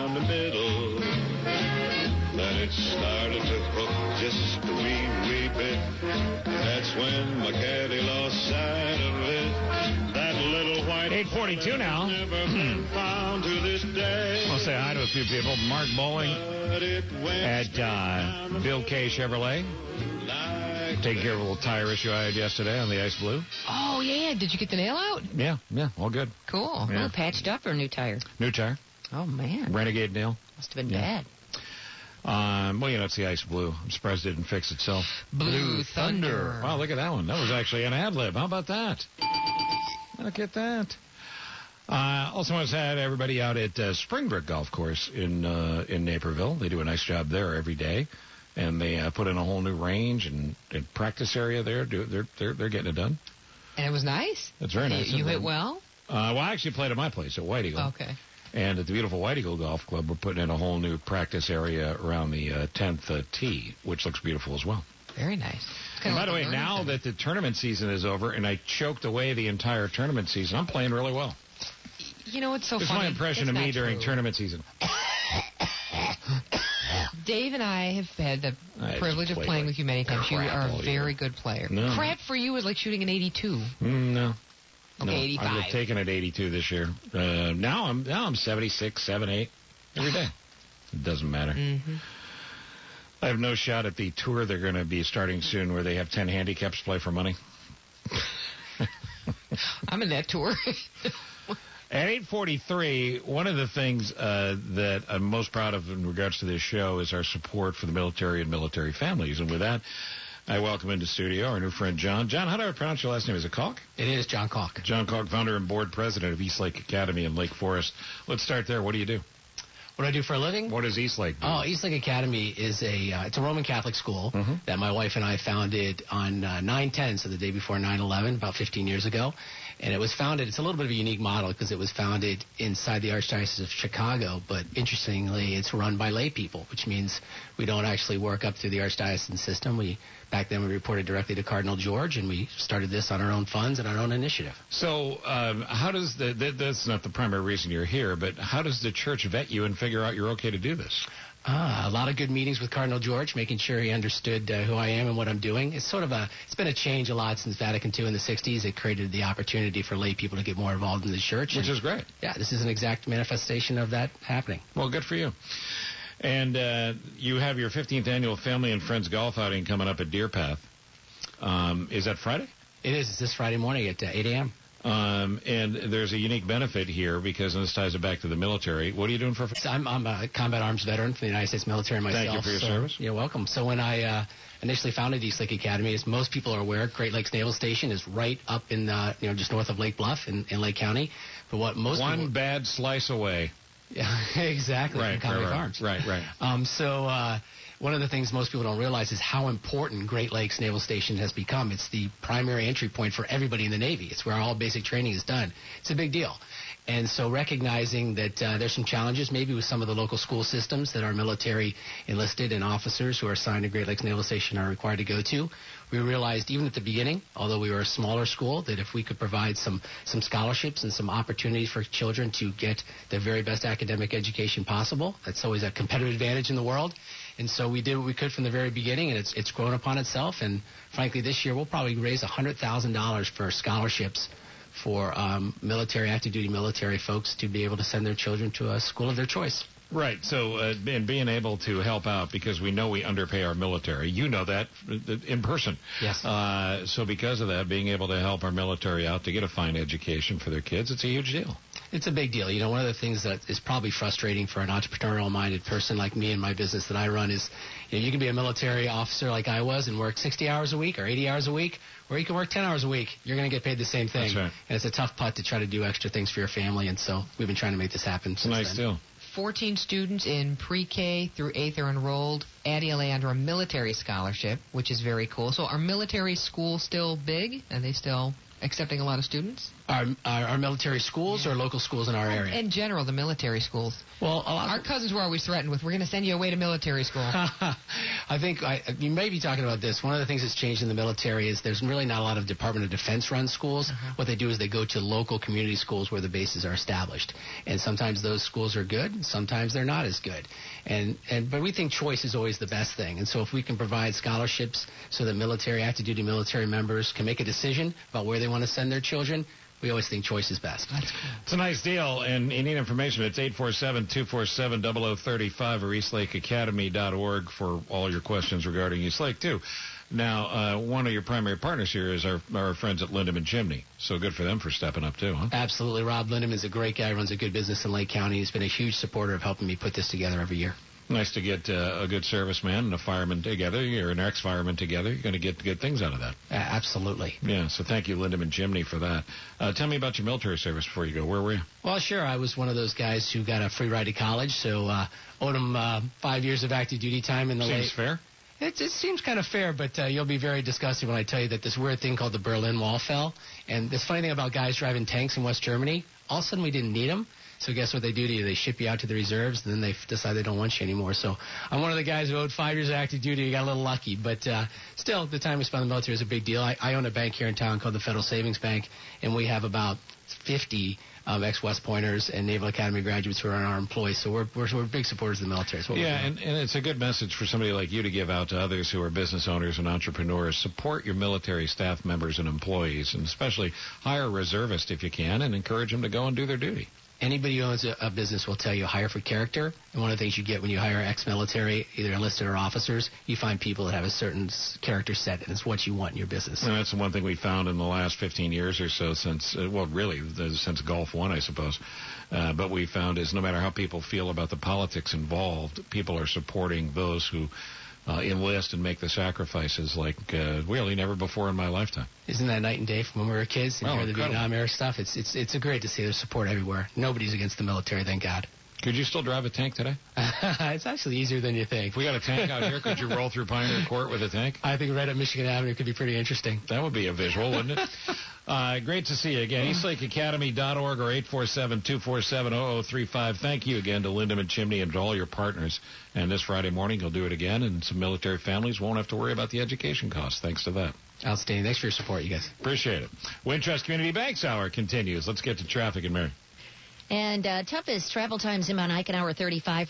down the middle. Then it started to hook just a wee bit. That's when my caddy lost sight of it. That little white 8:42 now. Never been found to this day. I'll say hi to a few people. Mark Bowling at Bill K. Chevrolet. Taking care of a little tire issue I had yesterday on the Ice Blue. Oh, yeah. Did you get the nail out? Yeah, all good. Cool. Yeah. Oh, patched up or new tire? New tire. Oh, man. Renegade nail. Must have been bad. Well, it's the Ice Blue. I'm surprised it didn't fix itself. Blue Thunder. Wow, look at that one. That was actually an ad-lib. How about that? Look at that. Also want to say to everybody out at Springbrook Golf Course in Naperville. They do a nice job there every day. And they put in a whole new range and practice area there. They're getting it done. And it was nice? It's very nice. You hit well? Well, I actually played at my place at White Eagle. Okay. And at the beautiful White Eagle Golf Club, we're putting in a whole new practice area around the 10th tee, which looks beautiful as well. Very nice. And by the way, now that the tournament season is over and I choked away the entire tournament season, I'm playing really well. You know what's so funny? It's my impression of me during tournament season. Dave and I have had the privilege of playing with you many times. You are a very good player. No. Crap for you is like shooting an 82. No. Okay, 85. I've taken it 82 this year. Now I'm 76, 78 every day. It doesn't matter. Mm-hmm. I have no shot at the tour they're going to be starting soon where they have 10 handicaps play for money. I'm in that tour. At 8:43, one of the things that I'm most proud of in regards to this show is our support for the military and military families. And with that, I welcome into studio our new friend John. John, how do I pronounce your last name? Is it Kalk? It is John Kalk. John Kalk, founder and board president of Eastlake Academy in Lake Forest. Let's start there. What do you do? What do I do for a living? What does Eastlake do? Oh, Eastlake Academy is it's a Roman Catholic school that my wife and I founded on 9/10, so the day before 9/11, about 15 years ago. And it was founded, it's a little bit of a unique model because it was founded inside the Archdiocese of Chicago, but interestingly, it's run by lay people, which means we don't actually work up through the Archdiocesan system. Back then we reported directly to Cardinal George, and we started this on our own funds and our own initiative. So how does that's not the primary reason you're here, but how does the church vet you and figure out you're okay to do this? A lot of good meetings with Cardinal George, making sure he understood who I am and what I'm doing. It's been a change a lot since Vatican II in the 60s. It created the opportunity for lay people to get more involved in the church. Which is great. Yeah, this is an exact manifestation of that happening. Well, good for you. And you have your 15th annual Family and Friends Golf Outing coming up at Deer Path. Is that Friday? It is. It's this Friday morning at 8 a.m. And there's a unique benefit here because this ties it back to the military. What are you doing for? I'm a combat arms veteran for the United States military myself. Thank you for your service. You're welcome. So when I initially founded Eastlake Academy, as most people are aware, Great Lakes Naval Station is right up in just north of Lake Bluff in Lake County. But what most one bad slice away. Yeah, exactly. Right, from Conway Farms. Right. One of the things most people don't realize is how important Great Lakes Naval Station has become. It's the primary entry point for everybody in the Navy. It's where all basic training is done. It's a big deal. And so recognizing that there's some challenges maybe with some of the local school systems that our military enlisted and officers who are assigned to Great Lakes Naval Station are required to go to, we realized even at the beginning, although we were a smaller school, that if we could provide some scholarships and some opportunities for children to get the very best academic education possible, that's always a competitive advantage in the world. And so we did what we could from the very beginning, and it's grown upon itself. And frankly, this year we'll probably raise $100,000 for scholarships for active duty military folks to be able to send their children to a school of their choice. Right. So and being able to help out because we know we underpay our military. You know that in person. Yes. So because of that, being able to help our military out to get a fine education for their kids, it's a huge deal. It's a big deal. One of the things that is probably frustrating for an entrepreneurial-minded person like me and my business that I run is, you can be a military officer like I was and work 60 hours a week or 80 hours a week, or you can work 10 hours a week. You're going to get paid the same thing. That's right. And it's a tough putt to try to do extra things for your family, and so we've been trying to make this happen. It's a nice deal. 14 students in pre-K through 8th are enrolled at ELA under a military scholarship, which is very cool. So are military schools still big? Are they still accepting a lot of students? Our military schools or local schools in our area? In general, the military schools. Well, our cousins were always threatened with, we're going to send you away to military school. I think you may be talking about this. One of the things that's changed in the military is there's really not a lot of Department of Defense run schools. What they do is they go to local community schools where the bases are established. And sometimes those schools are good, sometimes they're not as good. But we think choice is always the best thing. And so if we can provide scholarships so that active duty military members can make a decision about where they want to send their children, we always think choice is best. That's cool. It's a nice deal, and you need information. It's 847-247-0035 or eastlakeacademy.org for all your questions regarding East Lake, too. Now, one of your primary partners here is our friends at Lindeman Chimney. So good for them for stepping up, too, huh? Absolutely. Rob Lindeman is a great guy, runs a good business in Lake County. He's been a huge supporter of helping me put this together every year. Nice to get a good serviceman and a fireman together. You're an ex-fireman together. You're going to get good things out of that. Absolutely. Yeah, so thank you, Lindeman Chimney, for that. Tell me about your military service before you go. Where were you? Well, sure. I was one of those guys who got a free ride to college, so owed him 5 years of active duty time in the Seems fair. It seems kind of fair, but you'll be very disgusted when I tell you that this weird thing called the Berlin Wall fell. And this funny thing about guys driving tanks in West Germany, all of a sudden we didn't need them. So guess what they do to you? They ship you out to the reserves, and then they decide they don't want you anymore. So I'm one of the guys who owed 5 years of active duty. You got a little lucky. But still, the time we spent in the military is a big deal. I own a bank here in town called the Federal Savings Bank, and we have about 50 ex-West Pointers and Naval Academy graduates who are our employees. So we're big supporters of the military. And it's a good message for somebody like you to give out to others who are business owners and entrepreneurs. Support your military staff members and employees, and especially hire a reservist if you can, and encourage them to go and do their duty. Anybody who owns a business will tell you hire for character. And one of the things you get when you hire ex-military, either enlisted or officers, you find people that have a certain character set, and it's what you want in your business. And that's the one thing we found in the last 15 years or so since Gulf War, I suppose. But we found is no matter how people feel about the politics involved, people are supporting those who enlist and make the sacrifices like really never before in my lifetime. Isn't that night and day from when we were kids and hear the Vietnam era stuff? It's great to see there's support everywhere. Nobody's against the military, thank God. Could you still drive a tank today? It's actually easier than you think. If we got a tank out here, could you roll through Pioneer Court with a tank? I think right up Michigan Avenue could be pretty interesting. That would be a visual, wouldn't it? Great to see you again. EastLakeAcademy.org or 847-247-0035. Thank you again to Lindeman Chimney and to all your partners. And this Friday morning, you'll do it again, and some military families won't have to worry about the education costs thanks to that. Outstanding. Thanks for your support, you guys. Appreciate it. Wintrust Community Bank's Hour continues. Let's get to traffic and Mary. And toughest travel times in Mount Eichen, hour 35.